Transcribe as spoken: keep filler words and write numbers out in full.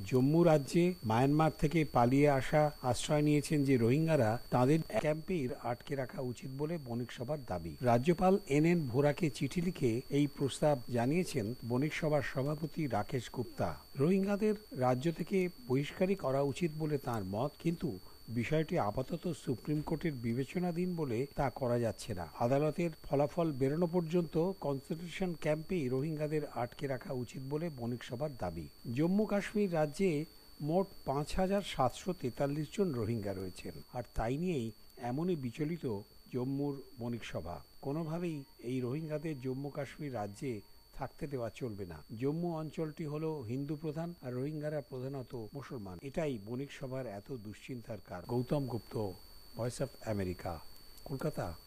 জম্মু রাজ্যে মায়ানমার থেকে পালিয়ে আসা আশ্রয় নিয়েছেন যে রোহিঙ্গারা তাদের ক্যাম্পে আটকে রাখা উচিত বলে বণিক সভার দাবি। রাজ্যপাল এন এন ভোরাকে চিঠি লিখে এই প্রস্তাব জানিয়েছেন বণিক সভার সভাপতি রাকেশ গুপ্তা। রোহিঙ্গাদের রাজ্য থেকে বহিষ্কারই করা উচিত বলে তাঁর মত, কিন্তু বিষয়টি আপাতত সুপ্রিম কোর্টের বিবেচনাধীন বলে তা করা যাচ্ছে না। আদালতের ফলাফল বেরোনো পর্যন্ত কনসেন্ট্রেশন ক্যাম্পেই রোহিঙ্গাদের আটকে রাখা উচিত বলে বণিক সভার দাবি। জম্মু কাশ্মীর রাজ্যে মোট পাঁচ হাজার সাতশো তেতাল্লিশ জন রোহিঙ্গা রয়েছেন, আর তাই নিয়েই এমনই বিচলিত জম্মুর বণিক সভা। কোনোভাবেই এই রোহিঙ্গাদের জম্মু কাশ্মীর রাজ্যে থাকতে দেওয়া চলবে না। জম্মু অঞ্চলটি হলো হিন্দু প্রধান, আর রোহিঙ্গারা প্রধানত মুসলমান। এটাই বণিক সভার এত দুশ্চিন্তার কারণ। Gautam Gupta, voice of America, Kolkata.